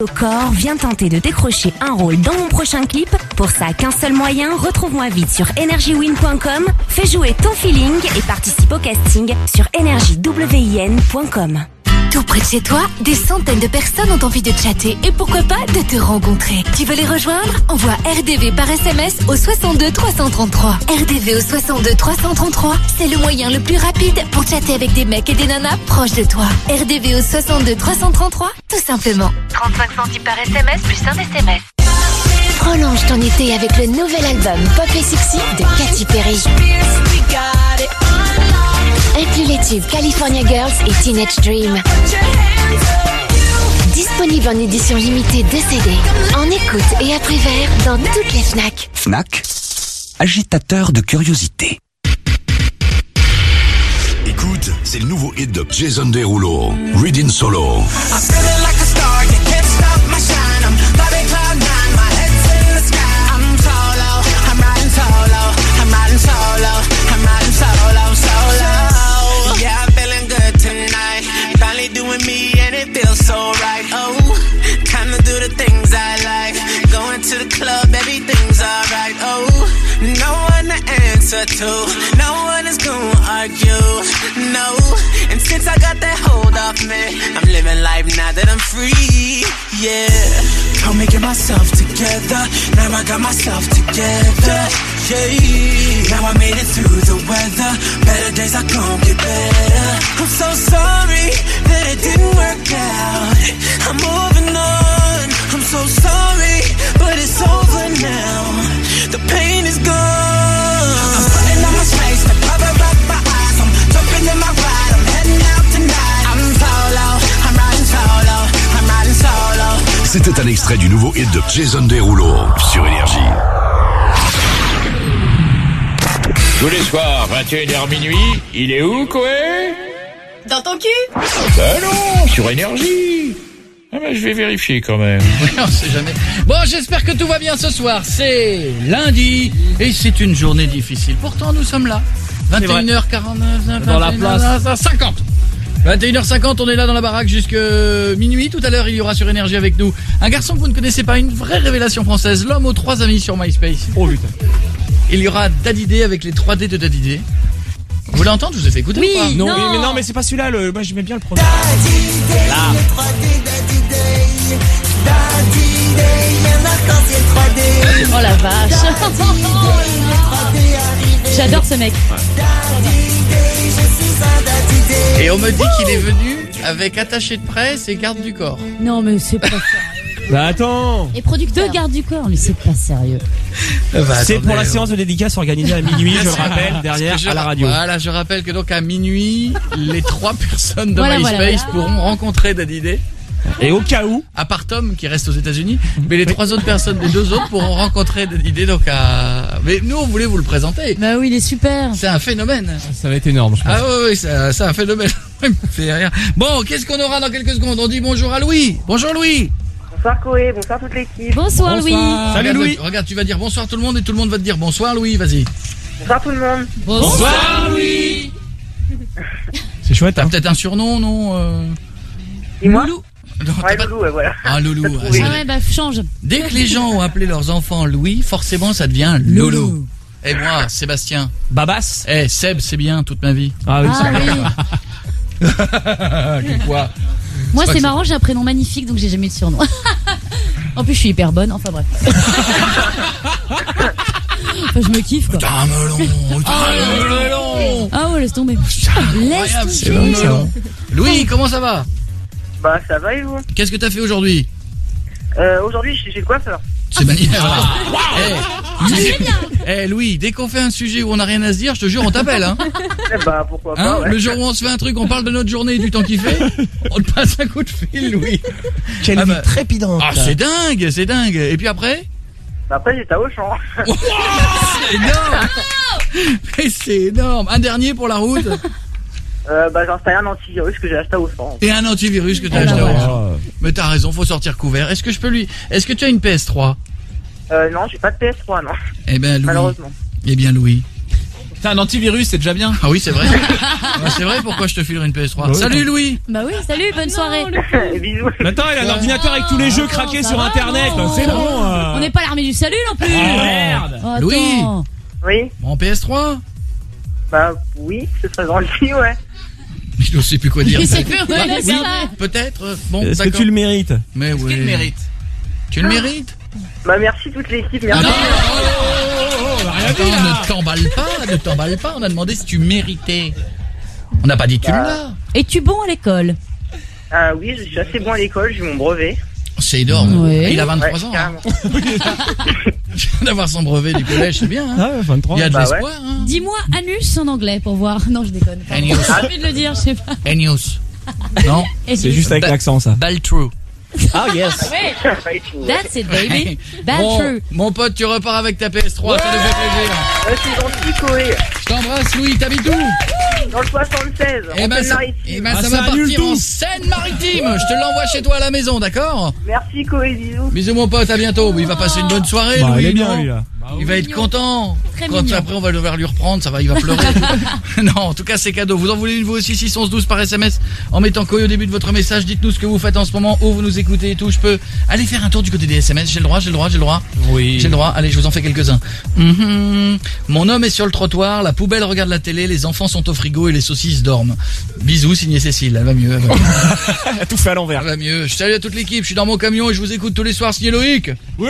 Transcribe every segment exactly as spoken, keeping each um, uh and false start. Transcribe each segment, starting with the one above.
Au corps vient tenter de décrocher un rôle dans mon prochain clip. Pour ça, qu'un seul moyen, retrouve-moi vite sur energy win point com, fais jouer ton feeling et participe au casting sur energy win point com. Tout près de chez toi, des centaines de personnes ont envie de chatter et pourquoi pas de te rencontrer. Tu veux les rejoindre? Envoie R D V par S M S au soixante-deux trois cent trente-trois. R D V au soixante-deux trois cent trente-trois, c'est le moyen le plus rapide pour chatter avec des mecs et des nanas proches de toi. R D V au soixante-deux trois cent trente-trois, tout simplement. trente-cinq centimes par S M S plus un S M S. Prolonge ton été avec le nouvel album Pop et Sexy de Katy Perry. Inclut les tubes California Girls et Teenage Dream. Disponible en édition limitée de C D. En écoute et après verre dans toutes les Fnac. Fnac, agitateur de curiosité. Écoute, c'est le nouveau hit de Jason Derulo, Reading Solo. Doing me and it feels so right. Oh, time to do the things I like. Going to the club, everything's alright. Oh, no one to answer to, no one is gonna argue. No, and since I got that hold off me, I'm living life now that I'm free. Yeah, told me get myself together. Now I got myself together. Yeah, now I made it through the weather. Better days are gonna get better. I'm so sorry that it didn't work out. I'm moving on. I'm so sorry, but it's over now. The pain is gone. I'm putting on my space to cover up my eyes. I'm jumping in my ride. I'm heading out tonight. I'm solo. I'm riding solo. I'm riding solo. C'était un extrait du nouveau hit de Jason Derulo sur Énergie. Tous les soirs, vingt et une heures minuit, il est où, Koé? Dans ton cul? Ben non, sur Énergie. Ah ben, je vais vérifier quand même. Oui, on sait jamais. Bon, j'espère que tout va bien ce soir. C'est lundi et c'est une journée difficile. Pourtant, nous sommes là. vingt et une heures quarante-neuf, dans la place. cinquante. vingt et une heures cinquante, on est là dans la baraque jusque minuit. Tout à l'heure, il y aura sur Énergie avec nous un garçon que vous ne connaissez pas, une vraie révélation française, l'homme aux trois amis sur MySpace. Oh putain. Il y aura Daddy D avec les trois D de Daddy D. Vous voulez entendre? Je vous ai fait écouter Oui, ou pas? Non, non. Mais, mais non, mais c'est pas celui-là. Le... Moi, j'aimais bien le premier. Là. Oh la vache. J'adore ce mec. Et on me dit qu'il est venu avec attaché de presse et garde du corps. Non mais c'est pas ça. Bah attends. Et producteur. Deux gardes du corps, mais c'est pas sérieux. Bah, C'est attendez, pour la euh, séance de dédicace organisée à minuit, je le rappelle, derrière je, à la radio. Voilà, je rappelle que donc à minuit, les trois personnes de Voilà, MySpace voilà, voilà. pourront rencontrer Daddy D. Et au cas où, À part Tom qui reste aux États-Unis, mais les trois autres personnes, les deux autres pourront rencontrer Daddy D donc à. Mais nous on voulait vous le présenter. Bah oui, il est super. C'est un phénomène. ça va être énorme, je pense. Ah oui, oui, c'est c'est un phénomène. Il me fait rire. Bon, qu'est-ce qu'on aura dans quelques secondes? On dit bonjour à Louis. Bonjour Louis. Bonsoir Koé, bonsoir toute l'équipe. Bonsoir, Louis. Salut regarde, Louis. Regarde, tu vas dire bonsoir tout le monde et tout le monde va te dire bonsoir Louis, vas-y. Bonsoir tout le monde. Bonsoir Louis. C'est chouette, T'as hein. peut-être un surnom, non euh... Dis-moi. Loulou. Non, Ouais, t'as pas- Loulou, ouais, voilà. Ah Loulou. T'as ah, trouvé. c'est- Ah ouais, bah change. Dès que les gens ont appelé leurs enfants Louis, forcément ça devient Loulou. Et moi, Sébastien. Babas. Eh, Seb, c'est bien toute ma vie. Ah oui, Ah oui. Que quoi? Moi C'est pas c'est que marrant, j'ai un prénom magnifique donc j'ai jamais eu de surnom. En plus je suis hyper bonne, enfin bref. Enfin, je me kiffe quoi. T'as un melon. T'as un melon. Ah ouais, laisse tomber. Incroyable, Laisse c'est tomber. bon, ça va. Louis, comment ça va? Bah ça va et vous? Qu'est-ce que t'as fait aujourd'hui? Euh, aujourd'hui je suis chez le coiffeur. C'est magnifique. Eh, Louis, eh, Louis, dès qu'on fait un sujet où on n'a rien à se dire, je te jure, on t'appelle. Hein. Eh bah pourquoi Hein, pas, ouais. le jour où on se fait un truc, on parle de notre journée et du temps qu'il fait, on te passe un coup de fil, Louis. Quelle Ah vie bah- trépidante. Ah, c'est dingue, c'est dingue. Et puis après? Après j'étais à Auchan. Oh, c'est énorme. Mais c'est énorme. Un dernier pour la route Euh, bah j'ai installé un antivirus que j'ai acheté à Auchan. et un antivirus que t'as Ah, acheté. bah, à voilà. Auchan. Mais t'as raison, faut sortir couvert. Est-ce que je peux lui... Est-ce que tu as une P S trois? Euh, non, j'ai pas de P S trois, non. Eh ben Louis. Malheureusement. Eh bien Louis. T'as un antivirus, c'est déjà bien. Ah oui, c'est vrai. Ah, c'est vrai, pourquoi je te filerai une P S trois. Bah oui, Salut attends. Louis. Bah oui, salut, bonne soirée. Bisous. Mais attends, il a un ordinateur avec tous les jeux Attends, craqués ça sur va, internet. non. C'est bon. euh. On n'est pas l'armée du salut non plus. Ah, merde. Oh, attends. Louis. Oui. En P S trois. Bah oui, ce serait gentil, ouais. Je ne sais plus quoi dire. Il sait plus, ouais, Bah, c'est oui, ça. peut-être. Bon, Est-ce que d'accord. tu le mérites? Mais oui. Tu le mérites. Tu le mérites. Bah merci toute l'équipe, Ah merci. non, Oh, oh, oh, on a rien Attends, dit, là. ne t'emballe pas, ne t'emballe pas. On a demandé si tu méritais. On n'a pas dit tu Bah. l'as. Es-tu bon à l'école? Ah oui, je suis assez bon à l'école, j'ai mon brevet. C'est énorme. Ouais. Il a vingt-trois Ouais, ans. carrément. D'avoir son brevet du collège, c'est bien. Hein. Ah ouais, vingt-trois. Il y a de Bah l'espoir. Hein. Dis-moi anus en anglais pour voir. Non, je déconne. pardon. Anus. J'ai envie de le dire, je sais pas. Enius. Non. C'est juste avec Ba- l'accent, ça. Baltrue. Ah, yes. Ouais, Ouais, tu- that's it baby. Bad Bon, true. mon pote, tu repars avec ta P S trois, ça nous fait plaisir. Ouais, c'est gentil, Koé. Je t'embrasse, Louis, t'habites où? Dans le soixante-seize, Eh en ben, ça, Seine-Maritime. eh ben, Ah, ça ça va annule partir tout. en Seine-Maritime. Je te l'envoie chez toi à la maison, d'accord? Merci, Koé, bisous. Bisous, mon pote, à bientôt. Il va passer une bonne soirée, Bah, Louis, il est bien, non lui, là. Il va être content. Très Quand mignon. après on va devoir lui reprendre, ça va, il va pleurer. Non, en tout cas c'est cadeau. Vous en voulez une vous aussi, six onze douze par S M S en mettant Koé au début de votre message. Dites-nous ce que vous faites en ce moment, où vous nous écoutez et tout. Je peux aller faire un tour du côté des S M S. J'ai le droit, j'ai le droit, j'ai le droit. Oui. J'ai le droit. Allez, je vous en fais quelques-uns. Mhm. Mon homme est sur le trottoir, la poubelle regarde la télé, les enfants sont au frigo et les saucisses dorment. Bisous, signé Cécile. Elle va mieux. Elle va mieux. Elle a tout fait à l'envers. Elle va mieux. Je salue à toute l'équipe. Je suis dans mon camion et je vous écoute tous les soirs. Signé Loïc. Oui,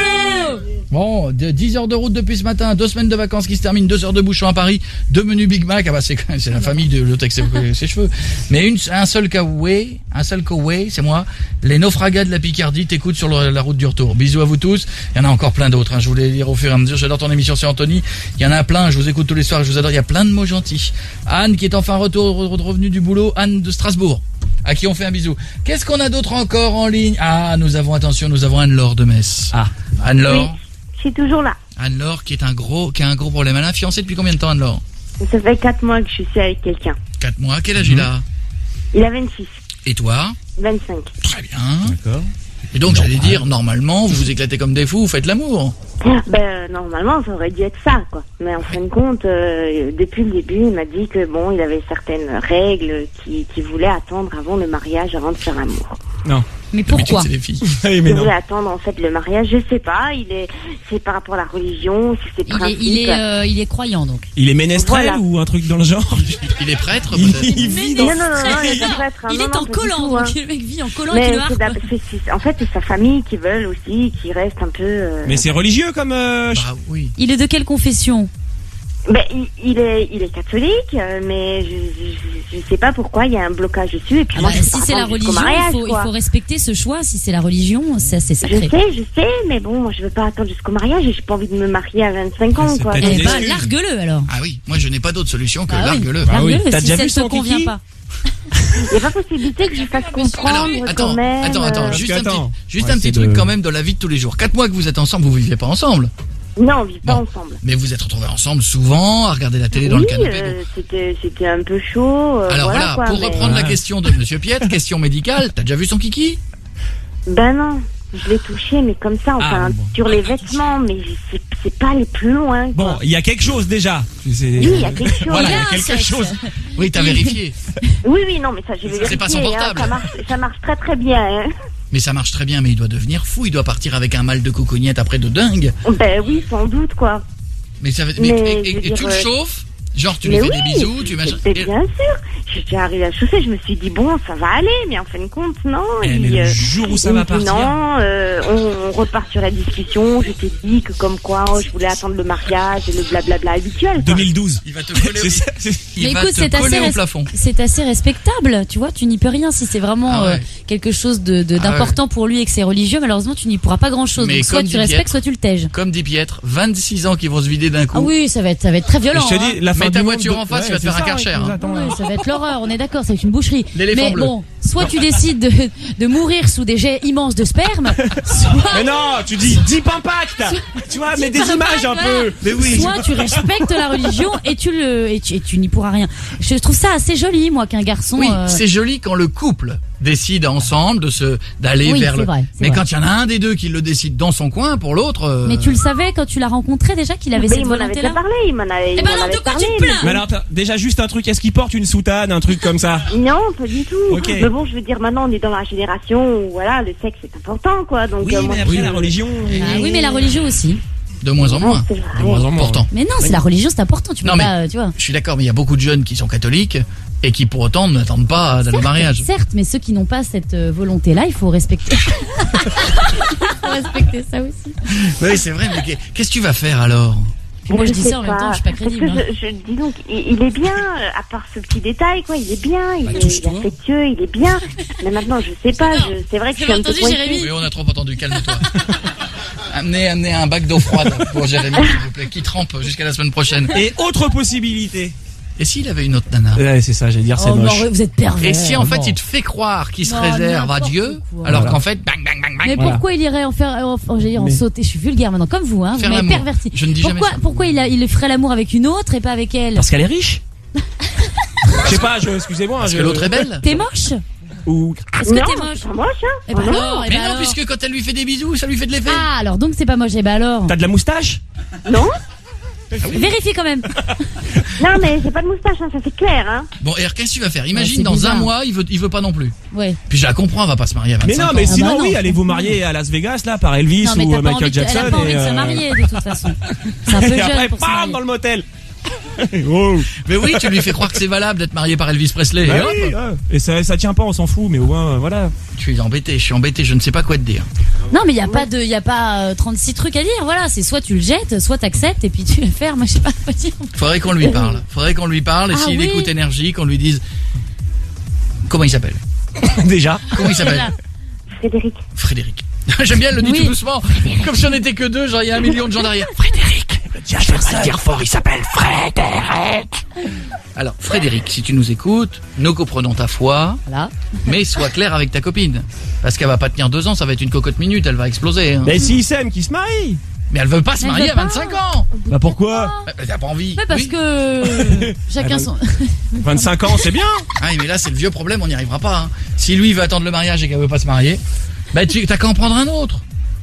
Bon, de dix heures de route depuis ce matin, deux semaines de vacances qui se terminent, deux heures de bouchon à Paris, deux menus Big Mac, ah bah c'est c'est la famille de l'autre avec ses, ses cheveux. Mais une, un seul Kawaii, un seul Kawaii, c'est moi, les naufragats de la Picardie t'écoutent sur le- la route du retour. Bisous à vous tous. Il y en a encore plein d'autres, hein. Je voulais lire au fur et à mesure. J'adore ton émission, c'est Anthony. Il y en a plein, je vous écoute tous les soirs, je vous adore. Il y a plein de mots gentils. Anne qui est enfin retour, revenu du boulot, Anne de Strasbourg, à qui on fait un bisou. Qu'est-ce qu'on a d'autre encore en ligne? Ah, nous avons, attention, nous avons Anne-Laure de Metz. Ah. Anne-Laure. Je suis toujours là. Anne-Laure qui est un gros, qui a un gros problème. Elle a un fiancé depuis combien de temps, Anne-Laure? Ça fait quatre mois que je suis avec quelqu'un. Quatre mois. Quel âge il a? Il a vingt-six, Et toi? vingt-cinq. Très bien. D'accord. Et donc, j'allais dire, normalement, vous vous éclatez comme des fous, vous faites l'amour. Ben, normalement, ça aurait dû être ça, quoi. Mais en fin de compte, euh, depuis le début, il m'a dit que bon, il avait certaines règles qui, qui voulait attendre avant le mariage, avant de faire l'amour. Non. Mais D'habitude, pourquoi? c'est les filles. Oui, Il mais non. voulait attendre en fait le mariage, je sais pas. Il est, c'est par rapport à la religion, si c'est Il est, principe. il est, euh, il est croyant donc. Il est ménestrel Voilà. ou un truc dans le genre? Il est prêtre, Il, peut-être? il vit dans... Non, non, non, non, il est pas prêtre, hein. Il Non, est non, en pas du collant, tout, hein. donc le mec vit en collant et Mais qui le c'est harpe. d'ab- c'est- c'est- en fait, c'est sa famille qui veulent aussi, qui reste un peu. euh, Mais c'est religieux comme... euh, Bah oui. Il est de quelle confession? Ben, il, il est, il est catholique, euh, mais je, je, je sais pas pourquoi il y a un blocage dessus. Et puis Ah moi, bah, je si peux pas c'est la attendre jusqu'au religion, mariage, il, faut, il quoi. faut respecter ce choix. Si c'est la religion, c'est assez Je sacré. sais, je sais, mais bon, moi, je veux pas attendre jusqu'au mariage et j'ai pas envie de me marier à vingt-cinq ans, C'est quoi. peut-être Donc, Eh une bah, excuse. largue-le alors. Ah oui, moi je n'ai pas d'autre solution que Ah oui, largue-le. Ah oui. largue-le T'as si déjà ça vu ne te son convient kiki pas. il y a pas possibilité que je fasse comprendre Alors, attends, quand même. attends, attends, euh, juste Parce un que, petit, attends, juste on va un petit essayer truc de- quand même dans la vie de tous les jours. Quatre mois que vous êtes ensemble, vous vivez pas ensemble. Non, on vit pas Bon. ensemble. Mais vous êtes retrouvés ensemble souvent, à regarder la télé dans oui, le canapé. euh, c'était, c'était un peu chaud. euh, Alors voilà, voilà, quoi, pour mais- reprendre la Ouais. question de Monsieur Piette, question médicale, t'as déjà vu son kiki? Ben non, je l'ai touché, mais comme ça, enfin, Ah, bon. sur les vêtements, mais c'est, c'est pas aller plus loin, quoi. Bon, il y a quelque chose déjà. C'est- Oui, il y a quelque chose. Voilà, il y Il y a a un quelque sexe. chose. Oui, t'as vérifié. Oui, oui, non, mais ça, j'ai vérifié. C'est pas son hein, portable. ça marche, ça marche très très bien. Hein. Mais ça marche très bien, mais il doit devenir fou, il doit partir avec un mal de cocognette après de dingue. Ben oui, sans doute, quoi. Mais ça veut, mais, Mais, et, et- je veux et tu dire, le euh, chauffes? Genre tu Mais lui fais oui, des bisous, tu machin. mais et- bien sûr. J'étais arrivée à la chaussée, je me suis dit, bon, ça va aller, mais en fin de compte, non. Eh, il, mais le euh, jour où ça il va me dit partir. non, euh, on, on repart sur la discussion, je t'ai dit que comme quoi, oh, je voulais attendre le mariage et le blablabla habituel. quoi. deux mille douze. Il va te coller, C'est ça, c'est- il Mais va écoute, te c'est coller assez, au res- plafond. c'est assez respectable, tu vois, tu n'y peux rien si c'est vraiment Ah ouais. euh, quelque chose de, de- Ah d'important pour lui et que c'est religieux, malheureusement tu n'y pourras pas grand chose. Mais Donc soit comme tu dit respectes, Pietre- soit tu le tèges. Comme dit Pietre, vingt-six ans qui vont se vider d'un coup. Ah oui, ça va être, ça va être très violent. Je te hein. dis, la fin Mets ta du voiture monde en face, de- tu vas te ouais, faire un c'est ça, Karcher, ouais, qui nous hein. attend, Oui, là. ça va être l'horreur, on est d'accord, c'est une boucherie. L'éléphant Mais bleu. bon, soit tu décides de, de mourir sous des jets immenses de sperme, soit, Mais non, tu dis Deep Impact. Tu vois, mets des Deep images un Impact, peu. Mais oui. soit tu respectes la religion et tu le et tu, et tu n'y pourras rien. Je trouve ça assez joli, moi, qu'un garçon. Oui, euh, c'est joli quand le couple décident ensemble de se d'aller Oui, vers c'est le. vrai, c'est Mais vrai. quand il y en a un des deux qui le décide dans son coin, pour l'autre. euh, Mais tu le savais quand tu l'as rencontré déjà qu'il avait Mais cette il m'en avait déjà volonté-là. parlé, il m'en avait, Eh il ben m'en alors, avait de quoi parlé. tu te plains Mais alors, attends, déjà juste un truc, est-ce qu'il porte une soutane, un truc comme ça? Non, pas du tout. Ok. Mais bon, je veux dire, maintenant, on est dans la génération où, voilà, le sexe est important, quoi. Donc, Oui, euh, moi, mais après je- la religion. Ah oui, mais la religion aussi. De moins en moins. c'est vrai. De moins en moins. Pourtant. Mais non, c'est la religion, c'est important. Tu peux Non, mais- pas, euh, tu vois. Je suis d'accord, mais il y a beaucoup de jeunes qui sont catholiques et qui pour autant n'attendent pas d'aller au Certes, mariage. certes, mais ceux qui n'ont pas cette euh, volonté-là, il faut respecter. Il faut respecter ça aussi. Oui, c'est vrai, mais qu'est- qu'est-ce que tu vas faire alors? Puis moi, je dis sais ça en même temps, je suis pas crédible. Parce hein. que je, je, dis donc, il, il est bien, euh, à part ce petit détail, quoi. Il est bien, il, Bah, est, il touche-toi. est affectueux, il est bien. Mais maintenant, je sais pas. je- C'est vrai que je suis un peu entendu, coincée. Jérémy Oui, on a trop entendu, calme-toi. amenez, amenez un bac d'eau froide pour Jérémy, s'il vous plaît, qui trempe jusqu'à la semaine prochaine. Et autre possibilité. Et s'il avait une autre nana? Ouais, c'est ça, j'allais dire, c'est Oh, moche. non, vous êtes pervers. Et si en fait non. il te fait croire qu'il se Non, réserve à n'importe Dieu, quoi. alors Voilà. qu'en fait, bang, bang, bang, bang. Mais Voilà. pourquoi il irait en faire, en, en, j'allais dire, en Mais- sauter? Je suis vulgaire maintenant, comme vous, hein. Faire Vous m'avez l'amour. perverti. Je ne dis jamais pourquoi, ça. pourquoi il, a, il ferait l'amour avec une autre et pas avec elle? Parce qu'elle est riche. Je sais pas, je, excusez-moi. Parce je- que l'autre est belle. T'es moche? Ou. Est-ce que Non, t'es moche? c'est pas moche, hein. Eh ben Oh, non. alors, eh Mais ben non, alors. puisque quand elle lui fait des bisous, ça lui fait de l'effet. Ah, alors donc c'est pas moche, eh ben alors. T'as de la moustache? Non, Vérifie quand même. non, mais j'ai pas de moustache, hein, ça c'est clair, hein. Bon, et alors qu'est-ce que tu vas faire? Ouais, Imagine c'est dans bizarre. un mois, il veut, il veut pas non plus. Ouais. Puis je la comprends, elle va pas se marier à vingt-cinq Mais non, ans. mais Ah sinon, bah non, oui, je allez vous comprends. marier à Las Vegas, là, par Elvis Non, mais ou t'as euh, pas Michael envie de- Jackson. elle a pas envie et, de se euh, marier de toute façon. C'est un peu Et jeune après, pour se bam, marier. dans le motel. Oh. Mais oui, tu lui fais croire que c'est valable d'être marié par Elvis Presley. Bah et hop, oui, ouais. Et ça, ça tient pas, on s'en fout, mais au moins, euh, voilà. je suis embêté, je suis embêté, je ne sais pas quoi te dire. Non, mais il y a pas de, il y a pas euh, trente-six trucs à dire. Voilà, c'est soit tu le jettes, soit t'acceptes et puis tu le fais. Moi, je sais pas quoi dire. Faudrait qu'on lui parle. Faudrait qu'on lui parle et Ah s'il oui. écoute énergie, qu'on lui dise. Comment il s'appelle? Déjà. Comment il s'appelle? Voilà. Frédéric. Frédéric. J'aime bien, elle le dit Oui. tout doucement. Comme si on n'était que deux, genre il y a un million de gens derrière. Frédéric. Je vais pas le dire fort, il s'appelle Frédéric. Alors, Frédéric, si tu nous écoutes, nous comprenons ta foi, Voilà. mais sois clair avec ta copine. Parce qu'elle va pas tenir deux ans, ça va être une cocotte minute, elle va exploser. Hein. Mais s'ils s'aiment, qu'ils se marient. Mais elle veut pas se Elle marier veut à pas. vingt-cinq ans. Bah pourquoi? Bah, T'as pas envie. Ouais, parce Oui. que chacun son. vingt-cinq ans, c'est bien. Ah oui, mais là, c'est le vieux problème, on n'y arrivera pas. Hein. Si lui veut attendre le mariage et qu'elle veut pas se marier, bah tu t'as qu'à en prendre un autre.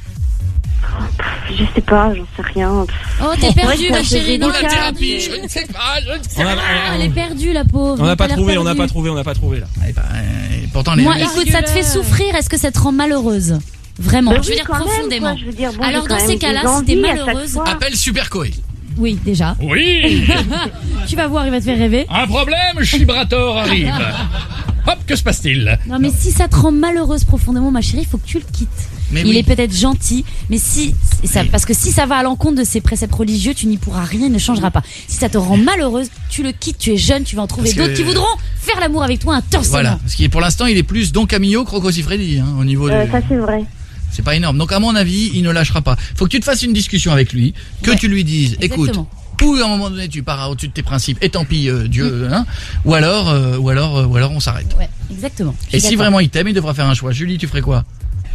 Je sais pas, j'en sais rien. Oh, t'es perdue, Ouais, ma ça, chérie. c'est Non, Ou la délicat. thérapie, je ne sais pas, je ne sais On a- pas. Ah, elle est perdue, la pauvre. On n'a Donc, pas elle a trouvé, on n'a perdu. pas trouvé, on n'a pas trouvé là. Eh ben, euh, pourtant, les Moi, les- écoute, ça te fait souffrir. Est-ce que ça te rend malheureuse? Vraiment. Bah je veux oui, dire quand même, profondément. quoi, je veux dire, bon, Alors j'ai dans quand ces même cas-là, des si t'es envies à chaque malheureuse, fois. appelle Super Coé. oui, déjà. Oui, Tu vas voir, il va te faire rêver. un problème, Chibrator arrive. Hop, que se passe-t-il? Non, mais si ça te rend malheureuse profondément, ma chérie, il faut que tu le quittes. Mais il oui. est peut-être gentil, mais si, et ça, Oui. parce que si ça va à l'encontre de ses préceptes religieux, tu n'y pourras rien, il ne changera pas. Si ça te rend malheureuse, tu le quittes, tu es jeune, tu vas en trouver Parce que- d'autres qui voudront faire l'amour avec toi intensément. Voilà. Parce qu'il est pour l'instant, il est plus Don Camillo que Rocco Siffredi, hein, au niveau Euh, du. ça c'est vrai. C'est pas énorme. Donc à mon avis, il ne lâchera pas. Faut que tu te fasses une discussion avec lui, que Ouais. tu lui dises, écoute, Exactement. ou à un moment donné tu pars au-dessus de tes principes et tant pis euh, Dieu, hein, ou alors, euh, ou alors, euh, ou alors on s'arrête. Ouais, exactement. Je suis Et si d'accord. vraiment il t'aime, il devra faire un choix. Julie, tu ferais quoi?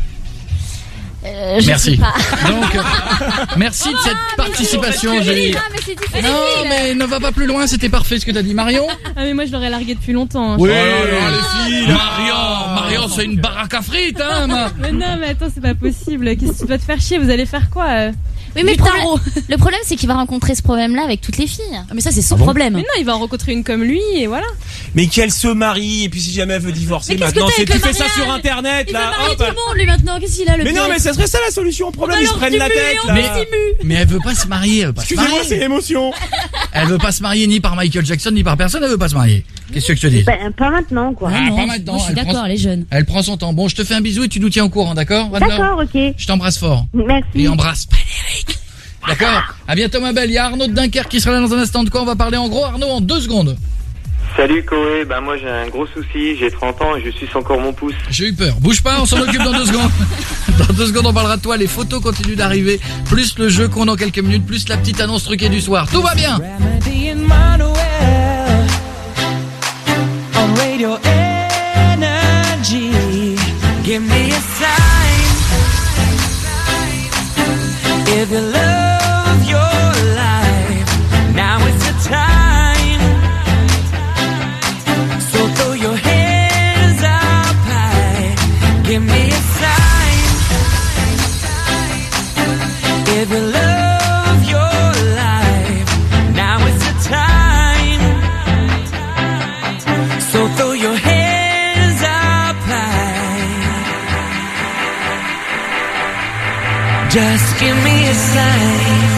Euh, je Merci. sais pas. Donc, euh, merci de cette participation, Julie. Ah, mais c'est difficile. Non, mais ne va pas plus loin, c'était parfait ce que t'as dit, Marion. Ah mais moi je l'aurais largué depuis longtemps. hein. Oui, Oh là là, les filles, là. Marion, Marion, c'est une baraque à frites, hein. ma- Mais non mais attends c'est pas possible. Qu'est-ce que tu vas te faire chier? Vous allez faire quoi euh Oui, mais Du le problème, tarot. le problème, c'est qu'il va rencontrer ce problème-là avec toutes les filles. Ah, mais ça, c'est son Ah bon problème. Mais non, il va en rencontrer une comme lui et voilà. Mais qu'elle se marie, et puis si jamais elle veut divorcer Mais qu'est-ce que maintenant, t'as c'est avec tu le fais ça mariage sur internet Il là. va marier hop. tout le monde, lui, maintenant. Qu'est-ce qu'il a, le Mais non, pied mais ça serait ça la solution au problème, ils se Alors, prennent tu la mues, tête on là. Mais, mais elle veut pas se marier, elle veut pas se Excusez-moi, marier. c'est l'émotion. Elle veut pas se marier ni par Michael Jackson ni par personne, elle veut pas se marier. Qu'est-ce que je te dis? Ben, pas maintenant, quoi. Ah, non, pas maintenant, moi, je suis elle prend- d'accord, elle est jeune. Elle prend son temps. Bon, je te fais un bisou et tu nous tiens au courant, d'accord? Wagner D'accord, ok. Je t'embrasse fort. Merci. Et embrasse Frédéric. D'accord? À bientôt ma belle. Il y a Arnaud de Dunkerque qui sera là dans un instant. De quoi on va parler en gros, Arnaud, en deux secondes? Salut Koé, bah moi j'ai un gros souci, j'ai trente ans et je suce encore mon pouce. J'ai eu peur. Bouge pas, on s'en occupe dans deux secondes. Dans deux secondes, on parlera de toi. Les photos continuent d'arriver. Plus le jeu qu'on dans quelques minutes, plus la petite annonce truquée du soir. Tout va bien. On Radio Energy, give me a sign if you love your life. Now is the time. So throw your hands up high. Just give me a sign.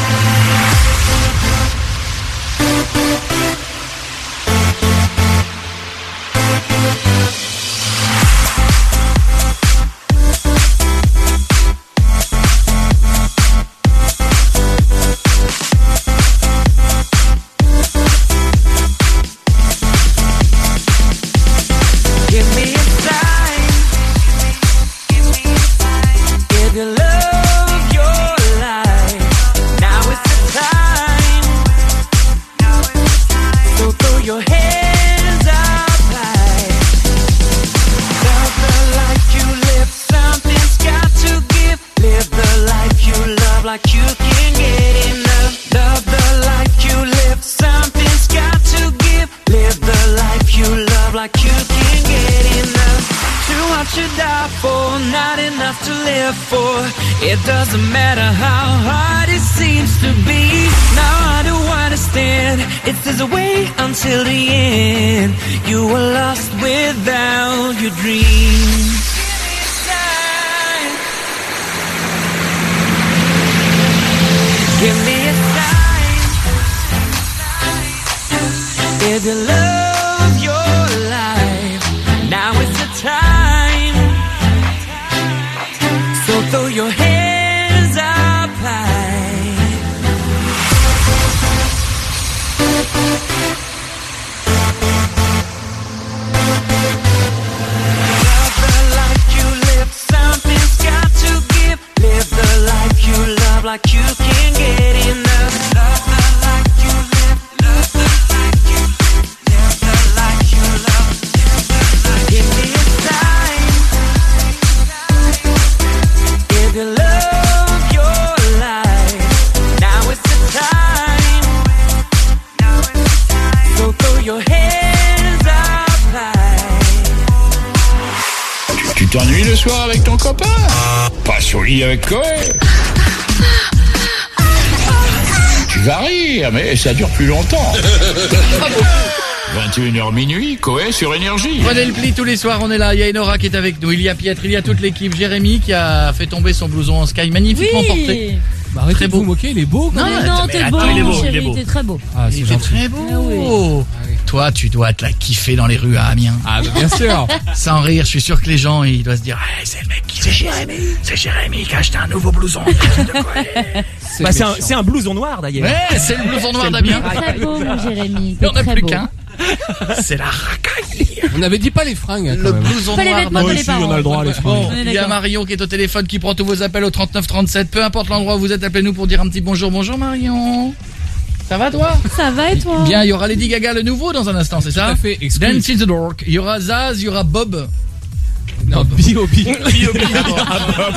It doesn't matter how hard it seems to be. Now I don't understand. It's this way until the end. You were lost without your dreams. Give me a sign. If you love your life, now is the time. So throw your hands up high. Love the life you live, something's got to give. Live the life you love like you can't get enough. Love the life you live, love the life you live. Live the life you love, live the life. Give me a sign. If you love your life, now is the time. So throw your hands up high. Tu tu t'ennuies le soir avec ton copain? Pas sur le lit avec Coé. Tu vas rire, mais ça dure plus longtemps. vingt et une heures minuit, Coé sur Énergie. Prenez le pli tous les soirs, on est là. Il y a Enora qui est avec nous. Il y a Pietre, il y a toute l'équipe. Jérémy qui a fait tomber son blouson en sky magnifiquement Oui. porté. Bah, arrêtez de vous moquer, il est beau. Non, quand même. non, mais t'es attends, beau, il est beau, chérie, il est beau. t'es très beau. Ah, c'est Il est gentil. très beau. Ah oui. Toi, tu dois te la kiffer dans les rues à Amiens. Ah, bah, bien sûr. Sans rire, je suis sûr que les gens, ils doivent se dire, ah, c'est le mec qui c'est Jérémy. C'est Jérémy qui a acheté un nouveau blouson. Bah, c'est un, c'est un blouson noir d'ailleurs. Ouais, c'est le blouson noir C'est le d'Amiens. bleu. Très beau, mon Jérémy. Il n'y en a Très plus beau. qu'un. C'est la racaille. On avait dit pas les fringues. Le blouson Pas les noir vêtements de d'Amiens. les parents. on a le droit à les fringues. Bon, On est il y a d'accord. Marion qui est au téléphone qui prend tous vos appels au trente-neuf trente-sept. Peu importe l'endroit où vous êtes, appelez-nous pour dire un petit bonjour. Bonjour Marion. Ça va toi? Ça va et toi? Bien, il y aura Lady Gaga le nouveau dans un instant, c'est ça? Tout à fait, exclu. Dance in the Dark. Il y aura Zaz, il y aura Bob. Non, B O B B O B, d'abord.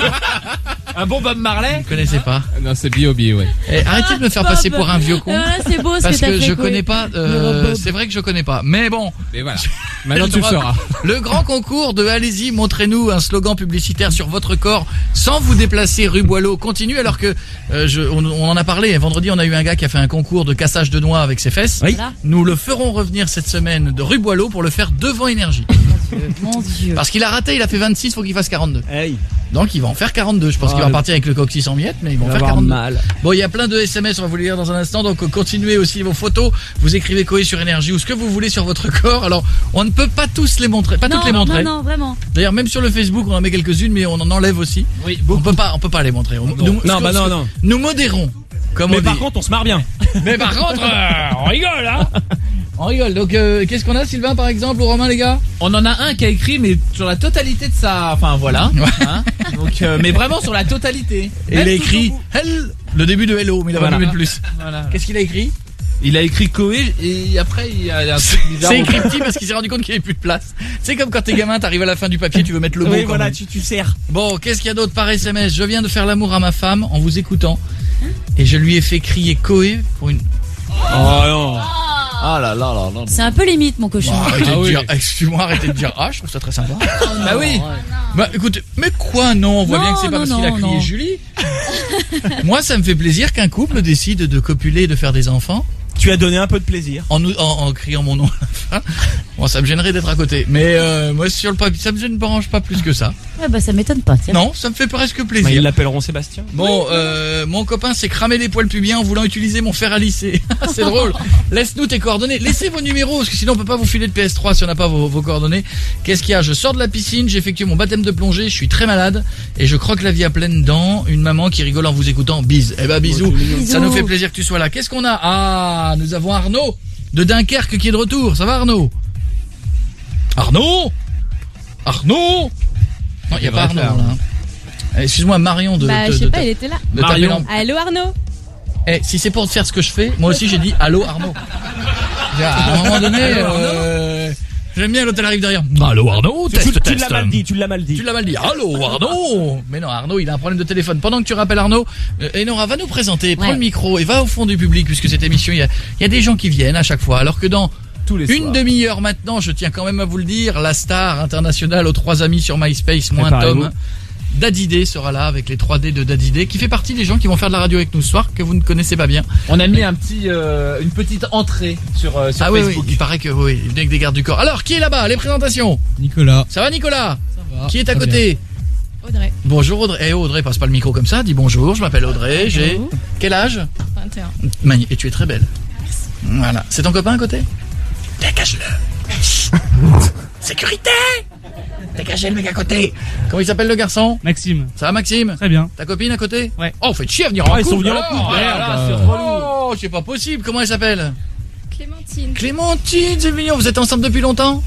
Un bon Bob Marley? Vous connaissez pas? Non, c'est B O B, ouais. Eh, arrêtez de me faire Bob. passer pour un vieux con. Ah, c'est beau ce Parce que t'as que fait, je Coé. connais pas, euh, c'est vrai que je connais pas. Mais bon. Mais voilà. Maintenant tu le droit- sauras. Le grand concours de allez-y, montrez-nous un slogan publicitaire sur votre corps sans vous déplacer rue Boileau continue alors que euh, je, on, on en a parlé. Vendredi, on a eu un gars qui a fait un concours de cassage de noix avec ses fesses. Oui. Voilà. Nous le ferons revenir cette semaine de rue Boileau pour le faire devant Énergie. Mon Dieu. Parce qu'il a raté, il a fait vingt-six, faut qu'il fasse quarante-deux. Hey. Donc il va en faire quarante-deux. Je pense Ah, qu'il va le- partir avec le coccyx en miettes, mais ils vont Il va faire avoir quarante-deux. mal. Bon, il y a plein de S M S, on va vous les lire dans un instant. Donc euh, continuez aussi vos photos. Vous écrivez Coé sur Énergie ou ce que vous voulez sur votre corps. Alors, on ne peut pas tous les montrer, pas non, toutes les montrer. non, non, vraiment. D'ailleurs, même sur le Facebook, on en met quelques-unes, mais on en enlève aussi. Oui, On peut pas, on peut pas les montrer. On- Non. nous- Non, ce bah qu'on- non, ce- non. Nous modérons. Comme Mais on par dit. contre, on se marre bien. Mais par contre, euh, on rigole, hein. On rigole. Donc, euh, qu'est-ce qu'on a, Sylvain, par exemple, ou Romain, les gars? On en a un qui a écrit, mais sur la totalité de sa, enfin voilà, hein. Donc, euh, mais vraiment sur la totalité. Et il Même a tout écrit au bout. Hell, le début de Hello, mais il a Voilà. pas mis de plus. Voilà. Qu'est-ce qu'il a écrit? Il a écrit Coé et après il y a un truc bizarre. C'est écrit petit parce qu'il s'est rendu compte qu'il n'y avait plus de place. C'est comme quand t'es gamin, t'arrives à la fin du papier, tu veux mettre le mot. Oui, quand voilà, même. tu, tu sers. Bon, qu'est-ce qu'il y a d'autre par S M S? Je viens de faire l'amour à ma femme en vous écoutant. Et je lui ai fait crier Coé pour une... Oh non. Ah là là là là. C'est un peu limite, mon cochon. Bon, arrêtez Ah de oui. dire, excuse-moi, arrêtez de dire ah, je trouve ça très sympa. Bah oui. Bah écoute, mais quoi non, on voit Non, bien que c'est pas non, parce qu'il a non, crié non. Julie. Moi, ça me fait plaisir qu'un couple décide de copuler et de faire des enfants. Tu as donné un peu de plaisir. En, nous- en, en criant mon nom à la fin. Bon, ça me gênerait d'être à côté. Mais euh, moi, sur le papier, ça me gêne pas, pas plus que ça. Ouais, bah ça m'étonne pas, tiens. Non, ça me fait presque plaisir. Bah, ils l'appelleront Sébastien. Bon, euh, mon copain s'est cramé les poils pubiens en voulant utiliser mon fer à lisser. C'est drôle. Laisse-nous tes coordonnées. Laissez vos numéros, parce que sinon on peut pas vous filer de P S trois si on n'a pas vos, vos coordonnées. Qu'est-ce qu'il y a? Je sors de la piscine, j'ai effectué mon baptême de plongée, je suis très malade et je croque la vie à pleines dents. Une maman qui rigole en vous écoutant. Bise. Eh ben bisous. Bisous. Ça nous fait plaisir que tu sois là. Qu'est-ce qu'on a? Ah, nous avons Arnaud de Dunkerque qui est de retour. Ça va Arnaud? Arnaud Arnaud Non, il y a pas Arnaud là. hein. Eh, Excuse-moi Marion de Bah, de- je sais de- pas, il était là. de taper Marion. dans- Allô Arnaud? Eh, si c'est pour faire ce que je fais, moi aussi j'ai dit allô Arnaud. À un moment donné, euh, j'aime bien l'hôtel arrive derrière. Allô Arnaud, Tu, test, tu- tu test. l'as mal dit, tu l'as mal dit. Tu l'as mal dit. Allô Arnaud. Mais non, Arnaud, il a un problème de téléphone. Pendant que tu rappelles Arnaud, euh, Enora va nous présenter. Prends Ouais. le micro et va au fond du public puisque cette émission, il y a, il y a des gens qui viennent à chaque fois. Alors que dans Tous les une soirs. demi-heure maintenant, je tiens quand même à vous le dire, la star internationale aux trois amis sur MySpace, moins Préparez-vous. Tom. Dadidé sera là avec les trois D de Dadidé, qui fait partie des gens qui vont faire de la radio avec nous ce soir, que vous ne connaissez pas bien. On a mis un petit, euh, une petite entrée sur, euh, sur Ah oui, Facebook. oui, il paraît que oui, il venait avec des gardes du corps. Alors, qui est là-bas? Les présentations. Nicolas. Ça va Nicolas? Ça va. Qui est à Très côté? Audrey. Bonjour Audrey. Eh Audrey, passe pas le micro comme ça, dis bonjour, je m'appelle Audrey, j'ai... Bonjour. Quel âge? vingt et un. Mani- Et tu es très belle. Voilà. C'est ton copain à côté? Dégage-le. Sécurité. Dégagez le mec à côté. Comment il s'appelle le garçon? Maxime. Ça va Maxime? Très bien. Ta copine à côté? Ouais. Oh, faites chier à venir en Ah, ils couple. sont venus en alors. couple. Oh là Merde, là, c'est c'est relou. Oh, c'est pas possible. Comment elle s'appelle? Clémentine. Clémentine, c'est mignon. Vous êtes ensemble depuis longtemps?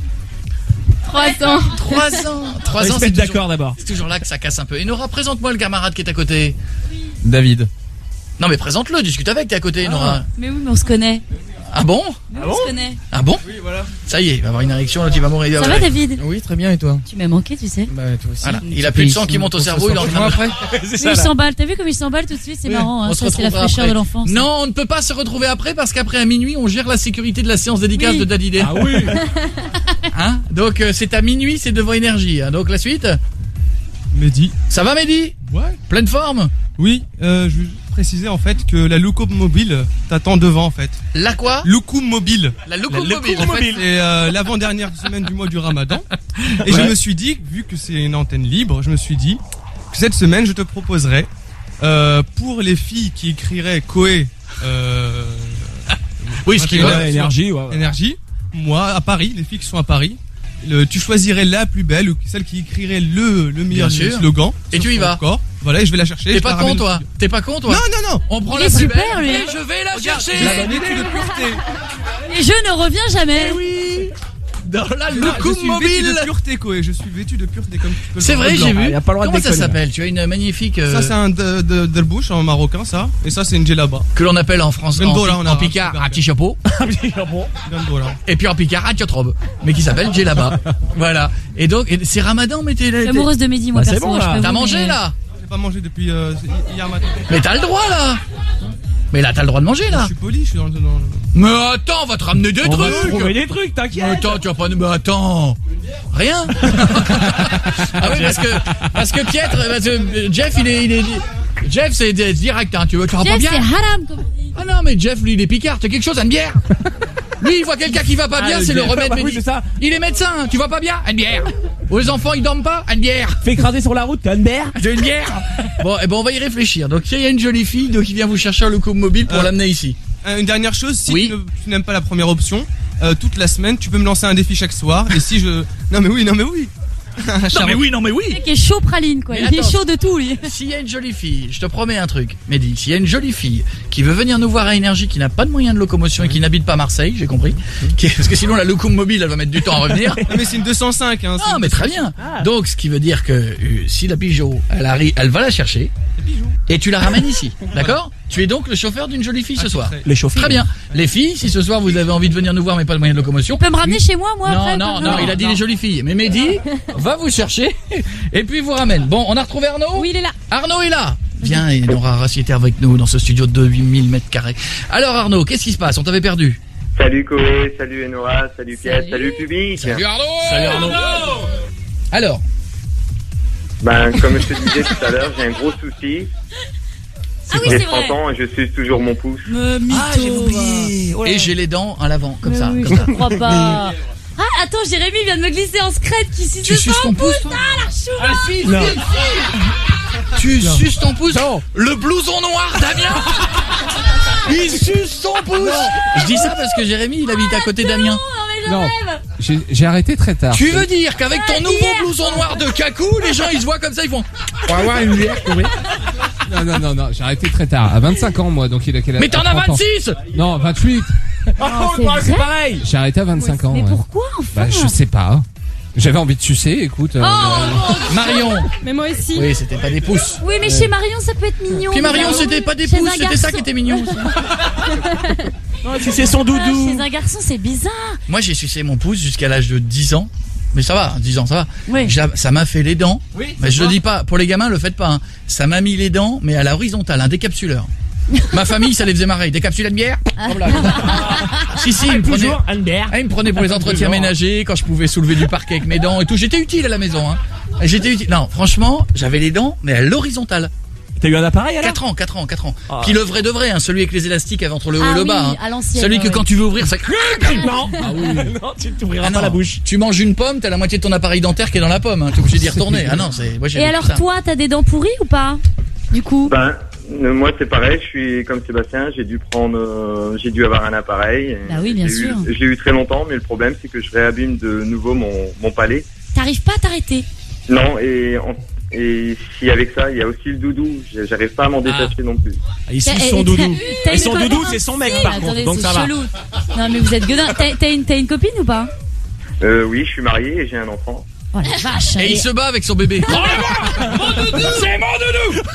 trois ans. Trois ans. Trois On va ans, se c'est mettre toujours, d'accord d'abord. c'est toujours là que ça casse un peu. Et Nora, présente-moi le camarade qui est à côté. David. Non mais présente-le, discute avec, t'es à côté, Nora. Mais oui, mais on se connaît. Ah bon? Mais oui, on se connaît. Ah bon? Oui, voilà. Ça y est, il va avoir une érection, là tu vas mourir. Ça va David? Oui, très bien, et toi? Tu m'as manqué, tu sais. Bah, toi aussi. Voilà, il a plus de sang qui monte au cerveau, il est en train de... après. C'est Oui, ça, il là. s'emballe. T'as vu comme il s'emballe tout de suite? C'est marrant, hein. On se Ça, c'est la retrouvera fraîcheur après. de l'enfance. Non, on ne peut pas se retrouver après parce qu'après à minuit, on gère la sécurité de la séance dédicace Oui. de Dadidé. Ah oui. Hein? Donc euh, c'est à minuit, c'est devant Énergie. Hein. Donc la suite? Mehdi. Ça va Mehdi? Ouais. Pleine forme? Oui, euh, je veux préciser en fait que la Loukoum mobile t'attend devant en fait. La quoi? Loukoum mobile. La Loukoum La mobile. Loukoum En fait, mobile. C'est euh, l'avant-dernière semaine du mois du Ramadan. Et je Ouais. me suis dit, vu que c'est une antenne libre, je me suis dit que cette semaine je te proposerais euh, pour les filles qui écriraient Koé euh, Oui, ce qui vingt et une va. heures Énergie, ouais, ouais. Énergie, moi à Paris, les filles qui sont à Paris, le, tu choisirais la plus belle ou celle qui écrirait le, le meilleur Bien sûr. slogan. Et sur tu y son vas. corps. Voilà, et je vais la chercher. T'es je pas la con ramène au toi? studio. T'es pas con toi? Non, non, non. On prend Il la est plus super, belle lui. et je vais la chercher. La bonne étude de pureté. Et je ne reviens jamais. Eh oui. Dans la Je Loukoum suis vêtu mobile. de pureté, Koé. Je suis vêtu de pureté comme tu peux le C'est voir vrai, de j'ai blanc. vu. y a pas le droit de Comment ça déconner. s'appelle? Tu as une magnifique euh, Ça c'est un de, de, delbouche en marocain ça, et ça c'est une djellaba. que l'on appelle en France en, Gandola, pi- on en a un picard super un petit chapeau Gandola. et puis en picard un tchotrobe mais qui s'appelle Djellaba. Voilà. Et donc et c'est Ramadan mais t'es Je suis t'es- amoureuse de Mehdi, moi, Bah, c'est perso. bon, je là. t'avoue, T'as mangé mais- là? J'ai pas mangé depuis euh, hier matin. Mais t'as le droit là. Mais là t'as le droit de manger Je là. suis poli, je suis dans le. Dans le... Mais attends, on va te ramener des On va trucs. trouver des trucs, Mais t'inquiète. attends, tu vas pas nous... Mais attends. Rien. Ah oui, parce que parce que Pietre, parce que euh, Jeff, il est, il est, Jeff, c'est c'est direct, hein. Tu veux, tu vas pas Jeff, bien. c'est haram. Comme... Ah non, mais Jeff, lui, il est picard. T'as quelque chose, une bière. Lui, il voit quelqu'un qui va pas bien, Ah, c'est le le Jeff. remède Bah oui, médical. c'est ça. Il est médecin. Tu vas pas bien, une bière. Ou les enfants, ils dorment pas, une bière. Fais écraser sur la route, t'as une bière. J'ai une bière. Bon, et ben on va y réfléchir. Donc, il y a une jolie fille donc, qui vient vous chercher un Loukoum mobile pour Euh. l'amener ici. Euh, Une dernière chose, si Oui. tu ne- tu n'aimes pas la première option, euh, toute la semaine, tu peux me lancer un défi chaque soir. Et si je. Non mais oui, non mais oui. Non mais oui, non mais oui. Le mec est chaud praline, quoi. Mais Il est attends. chaud de tout, lui. S'il y a une jolie fille, je te promets un truc, Mehdi, s'il y a une jolie fille qui veut venir nous voir à Énergie, qui n'a pas de moyens de locomotion et qui n'habite pas Marseille, j'ai compris, qui- parce que sinon la Loukoum mobile, elle va mettre du temps à revenir. Non mais c'est une deux cent cinq. Hein, c'est Non une mais deux cent très cinq. bien. Donc ce qui veut dire que euh, si la Pigeot, elle arrive, elle va la chercher et tu la ramènes ici, d'accord? Tu es donc le chauffeur d'une jolie fille ce soir. Les chauffeurs. Très bien. Les filles, si ce soir vous avez envie de venir nous voir mais pas de moyens de locomotion, Tu peux me ramener chez moi, moi, non, après non, pas- non, il a dit les jolies filles. Mais Mehdi va vous chercher et puis vous ramène. Bon, on a retrouvé Arnaud? Oui, il est là. Arnaud est là. Viens, il aura rassiété avec nous dans ce studio de huit mille mètres carrés. Alors Arnaud, qu'est-ce qui se passe? On t'avait perdu. Salut Koé, salut Enora, salut Pierre, salut public. Salut Arnaud. Salut Arnaud. Alors, Ben, comme je te disais tout à l'heure, j'ai un gros souci. Ah oui, J'ai c'est vrai. trente ans et je suis toujours mon pouce. Me mytho, Ah, j'ai oublié. va. Et j'ai les dents à l'avant, comme Mais ça. oui, comme je ça. te crois pas. Ah, attends, Jérémy vient de me glisser en secrète qui suce Tu suces son ton pouce, pouce. toi Ah, la chouva. Ah, si, Non. si, si. Tu Non. suces ton pouce. Non. Le blouson noir, Damien. Il suce son pouce. Je dis ça parce que Jérémy, il habite à côté d'Amiens. Non, mais je Non. rêve. J'ai j'ai arrêté très tard. Tu veux dire qu'avec ton Ah, nouveau hier. blouson noir de cacou, les gens ils se voient comme ça, ils font. On va avoir une bière, oui. Non, non, non, non, j'ai arrêté très tard. À vingt-cinq ans, moi, donc il a quel âge? Mais t'en À as trente ans. vingt-six. Non, vingt-huit. Oh, c'est bah, c'est vrai pareil. J'ai arrêté à vingt-cinq ans. Mais ouais. pourquoi enfin? Bah, je sais pas. J'avais envie de sucer, écoute. euh, Oh, Marion. Mais moi aussi. Oui, c'était pas des pouces. oui, mais chez Marion, ça peut être mignon. Puis Marion, Marion, c'était pas des chez pouces, un c'était ça garçon. qui était mignon. aussi. Non, si c'est son Ah, doudou. chez un garçon, c'est bizarre. Moi, j'ai sucé mon pouce jusqu'à l'âge de dix ans. Mais ça va, dix ans, ça va. Oui. J'a- Ça m'a fait les dents. Oui, Mais je le dis pas, pour les gamins, le faites pas. Hein. Ça m'a mis les dents, mais à la horizontale, un décapsuleur. Ma famille, ça les faisait marrer. Décapsuleur de bière. Oh, voilà. Si, si, il me prenait, Toujours Anne Bière. ah, il me prenait pour les entretiens Toujours. ménagers, quand je pouvais soulever du parquet avec mes dents et tout. J'étais utile à la maison. Hein. Et J'étais utile. Non, franchement, j'avais les dents, mais à l'horizontale. T'as eu un appareil alors? quatre ans, quatre ans, quatre ans. Ah. Puis le vrai de vrai, hein, celui avec les élastiques entre le haut Ah et le oui, bas. hein. à l'ancienne, Celui que ouais. quand tu veux ouvrir, ça. Non. Ah oui. Non, tu t'ouvriras Ah pas non, la bouche. tu manges une pomme, t'as la moitié de ton appareil dentaire qui est dans la pomme. Hein. T'es obligé d'y retourner. Ah non, c'est. Moi, j'ai Et vécu alors, ça. toi, t'as des dents pourries ou pas? Du coup. Ben, euh, moi c'est pareil, je suis comme Sébastien, j'ai dû prendre, euh, j'ai dû avoir un appareil. et Bah oui, bien j'ai eu- sûr. Je l'ai eu très longtemps, mais le problème c'est que je réabîme de nouveau mon, mon palais. T'arrives pas à t'arrêter. Non, et, en- et si avec ça, il y a aussi le doudou, j'ai- j'arrive pas à m'en détacher non plus. Il T'as- suce eh, son t'as- doudou. t'as Et une son copine- doudou, c'est son mec Si, par attendez, contre. Donc c'est ça va. chelou. Non, mais vous êtes gueudin. T'as t'as une, t'as une copine ou pas? Euh, oui, je suis marié et j'ai un enfant. Oh la vache. Et elle il est- se bat avec son bébé. Mon doudou, c'est mon doudou.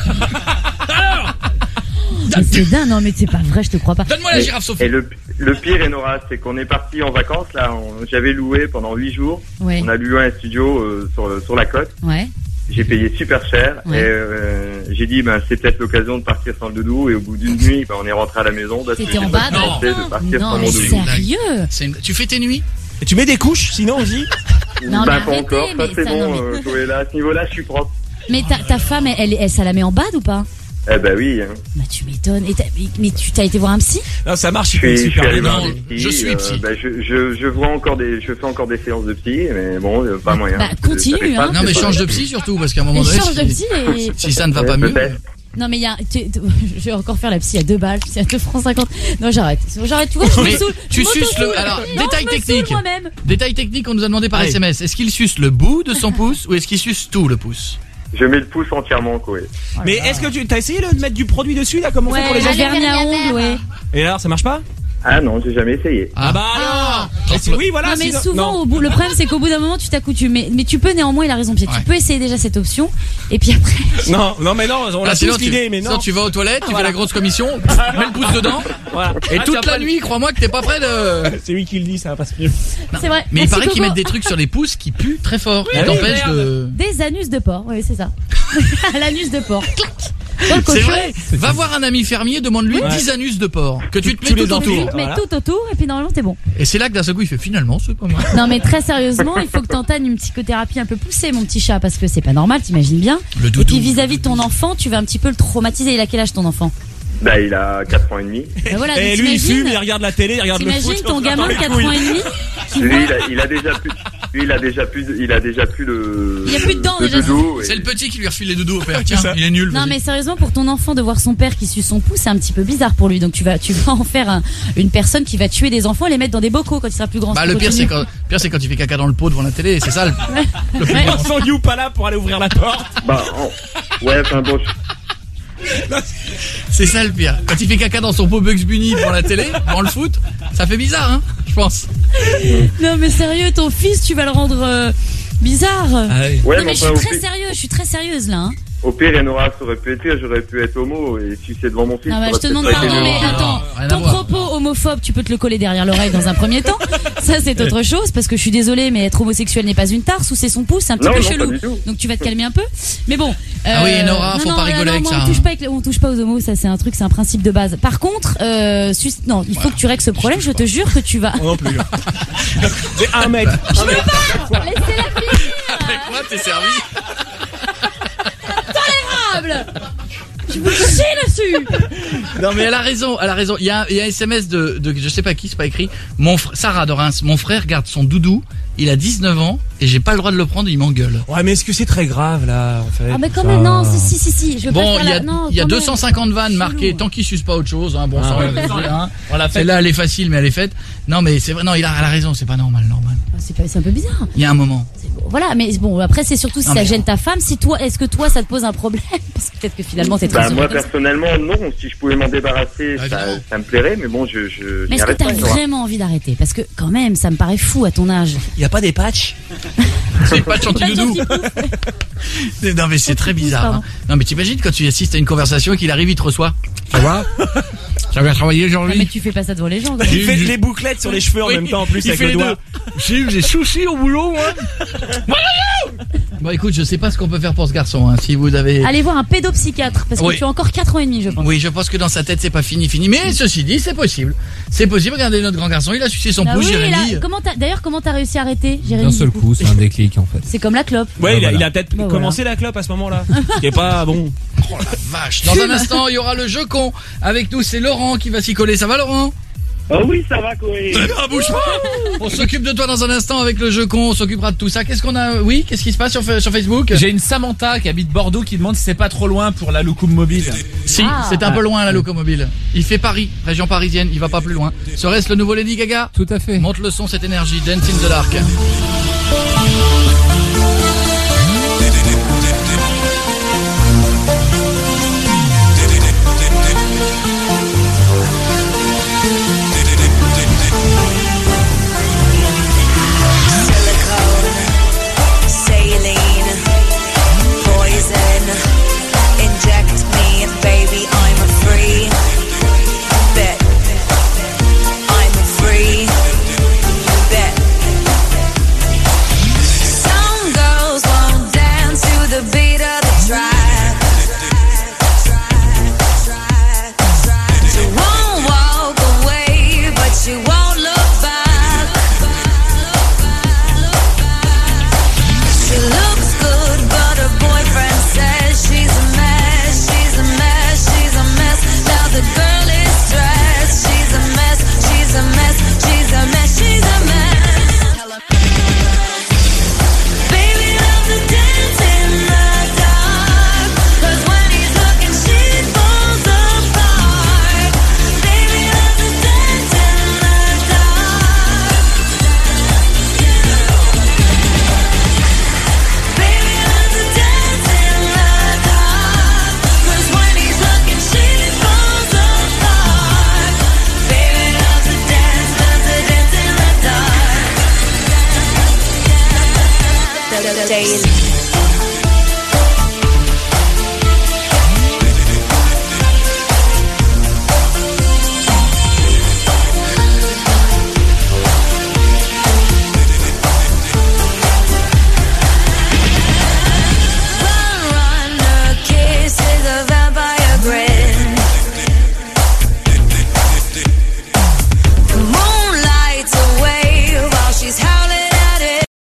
Alors, Mais c'est dingue, non, mais c'est pas vrai, je te crois pas. donne-moi la girafe, Sophie. Et le, le pire, Enora, c'est qu'on est parti en vacances, là, on- j'avais loué pendant huit jours. Ouais. On a loué un studio euh, sur, le- sur la côte. Ouais. J'ai payé super cher Ouais. et euh, j'ai dit ben c'est peut-être l'occasion de partir sans le doudou et au bout d'une nuit ben, on est rentré à la maison. Bah, T'étais j'ai en pas bas, supporté non. de partir Non, sans mais mon doudou. sérieux. C'est une- Tu fais tes nuits? Et tu mets des couches sinon aussi? Non, ben mais pas arrêtez, encore, ça mais c'est ça, bon. non, mais- euh, Chloé, là, à ce niveau-là je suis propre. Mais ta, ta femme, elle, elle, ça la met en bad ou pas? Eh ben oui. Hein. Bah, tu m'étonnes. Et t'as- mais- mais tu t'as été voir un psy? Non, ça marche, Je il suis, fait je suis super allé bien. voir Non, des psys, je suis euh, psy. ben, je, je, je vois encore des, je fais encore des séances de psy, mais bon, euh, pas moyen. Bah, continue, J'arrive pas à hein. me Non mais séparer. change de psy surtout parce qu'à un moment Mais donné, change de si- psy et... si ça ne va Ouais, pas mieux. peut-être. Non, mais il y a, tu- tu- je vais encore faire la psy à deux balles, c'est à deux francs cinquante. Non, j'arrête. J'arrête, tu vois, je me Mais saoule. tu je suces m'auto-saoule. le. Alors, Non, détail je me saoule technique. moi-même. Détail technique, on nous a demandé par Allez. S M S. Est-ce qu'il suce le bout de son pouce ou est-ce qu'il suce tout le pouce? Je mets le pouce entièrement, quoi. Mais est-ce que tu t'as essayé de mettre du produit dessus là comme on fait Ouais, pour les la ongles? vernis à ongles, ouais. Et alors ça marche pas? Ah non, j'ai jamais essayé. Ah bah alors. Et si- Oui voilà. Non, mais sinon- souvent, non. au bout, le problème, c'est qu'au bout d'un moment, tu t'accoutumes. Mais, mais tu peux néanmoins, il a raison, Pierre. Ouais. Tu peux essayer déjà cette option. Et puis après. Non, non mais non, on Ah, a sinon, tous tu, l'idée, mais sinon non. tu vas aux toilettes, tu fais Voilà. la grosse commission, mets le pouce dedans. Voilà. Et Ah, toute tu vas la pas- nuit, crois-moi que t'es pas prêt de. C'est lui qui le dit, ça va pas se mieux. C'est vrai. Mais il Merci, paraît qu'ils Coco. mettent des trucs sur les pouces qui puent très fort. Oui, Qui oui, t'empêchent merde. de. Des anus de porc. Oui, c'est ça. L'anus de porc. Clac. Dans le C'est cochon. vrai. Va voir un ami fermier, demande-lui Ouais. dix anus de porc que tu te Tous mets les tout autour. entours. Mais Voilà. tout autour, et puis normalement, t'es bon. Et c'est là que d'un seul coup il fait finalement c'est pas mal. Non, mais très sérieusement, il faut que t'entames une psychothérapie un peu poussée, mon petit chat, parce que c'est pas normal, t'imagines bien. Le Et doudou. puis vis-à-vis de ton enfant, tu vas un petit peu le traumatiser. Il a quel âge ton enfant? Bah il a quatre ans et demi. Ben voilà, Et donc lui il t'imagines- fume, il regarde la télé, il regarde le foot. T'imagines ton on se gamin dans de les quatre couilles. ans et demi qui Lui voit. il a, il a déjà plus. Lui il a déjà plus. de- Il a déjà plus le. Il y a plus de dents, le déjà. doudou, et- C'est le petit qui lui refile les doudous au père. Tiens, il est nul. Non vas-y. mais sérieusement, pour ton enfant de voir son père qui suce son pouce, c'est un petit peu bizarre pour lui. Donc tu vas, tu vas en faire un- une personne qui va tuer des enfants et les mettre dans des bocaux quand il sera plus grand. Bah Si le tu pire c'est continues. quand, pire c'est quand il fait caca dans le pot devant la télé, c'est ça le, le plus Ouais. dur. Sans You pas là pour aller ouvrir la porte. Bah en- ouais, enfin bon. je- C'est ça le pire. Quand il fait caca dans son pot Bugs Bunny devant la télé, devant le foot, ça fait bizarre hein, je pense. Non mais sérieux, ton fils, tu vas le rendre euh, bizarre. Ouais, non mais mais je enfin, suis au très pire- sérieuse, je suis très sérieuse là. Hein. Au pire, Enora, ça aurait pu être pire, j'aurais pu être homo, et si c'est devant mon fils, Non ça bah, je aurait te demande peut-être pas été pardon, mieux. mais attends, rien à ton voir. propos homophobe, tu peux te le coller derrière l'oreille dans un premier temps. Ça c'est autre chose, parce que je suis désolée, mais être homosexuel n'est pas une tare, sous c'est son pouce, c'est un petit Non, peu non, pas chelou. du tout. Donc tu vas te calmer un peu. Mais bon. Ah oui, Nora, non, faut non, pas rigoler non, avec moi, ça, On hein. touche pas, avec, on touche pas aux homos, ça c'est un truc, c'est un principe de base. Par contre, euh, sus- non, il faut que tu règles ce problème. Je te jure que tu vas. Non plus. C'est un mètre. Je veux pas. Laissez-la finir. Avec moi t'es servi. Tolérable. Je vous chie dessus. Non mais elle a raison, elle a raison. Il y a, il y a un S M S de, de je sais pas qui, c'est pas écrit. Mon fr- Sarah de Reims, mon frère garde son doudou. Il a dix-neuf ans et j'ai pas le droit de le prendre. Il m'engueule. Ouais, mais est-ce que c'est très grave là en fait? Ah mais quand même non, si si si si. Je veux Bon, pas il y faire a, la... non, il y a quand deux même. cent cinquante vannes marquées tant qu'il suce pas autre chose. Hein, bon, Ah, ça, ouais, euh, ouais. hein. On l'a fait. Celle-là, elle est facile, mais elle est faite. Non, mais c'est vrai. Non, il a, elle a raison. C'est pas normal, normal. Ah, C'est pas, c'est un peu bizarre. Il y a un moment. Bon, voilà, mais bon après c'est surtout si Non, ça mais- gêne ta femme. Si toi, est-ce que toi ça te pose un problème? Parce que peut-être que finalement t'es Bah, très moi, heureuse. personnellement, non. Si je pouvais m'en débarrasser, Bah, ça, évidemment. ça me plairait, mais bon, je, je, Mais j'y est-ce que arrive t'as pas, moi. vraiment envie d'arrêter? Parce que quand même, ça me paraît fou à ton âge. Il y a pas des patchs? C'est pas de chantidoudou. Non mais c'est très bizarre. Hein. Non mais t'imagines quand tu assistes à une conversation et qu'il arrive, il te reçoit. Ça va? Ça va travailler Ah, mais aujourd'hui? tu fais pas ça devant les gens. Quand Il même. fait les bouclettes sur les cheveux en Oui, même temps en plus il avec fait le les doigt. J'ai eu des soucis au boulot, moi. Bon écoute, je sais pas ce qu'on peut faire pour ce garçon. Hein. Si vous avez. Allez voir un pédopsychiatre parce que Oui. tu as encore quatre ans et demi, je pense. Oui, je pense que dans sa tête c'est pas fini, fini. Mais ceci dit, c'est possible. C'est possible. Regardez notre grand garçon, il a sucé son Bah pouce, oui, Jérémy. là, comment t'as- d'ailleurs, comment t'as réussi à arrêter, Jérémy? D'un seul du coup coup, c'est un déclic en fait. C'est comme la clope. Ouais, il a, voilà. il a peut-être Bah, commencé la clope à ce moment-là. Qui est pas bon. Oh la vache. Dans un instant, il y aura le jeu con. Avec nous, c'est Laurent qui va s'y coller. Ça va, Laurent? Oh oui, ça va, Koé. Ah, bouge pas. On s'occupe de toi dans un instant avec le jeu con. On s'occupera de tout ça. Qu'est-ce qu'on a? Oui, qu'est-ce qui se passe sur, fa- sur Facebook? J'ai une Samantha qui habite Bordeaux qui demande si c'est pas trop loin pour la Loukoum mobile. Si, Ah. c'est un peu loin la locomobile. Il fait Paris, région parisienne, il va pas plus loin. Serait-ce le nouveau Lady Gaga? Tout à fait. Monte le son, cette énergie, Dance in the Dark.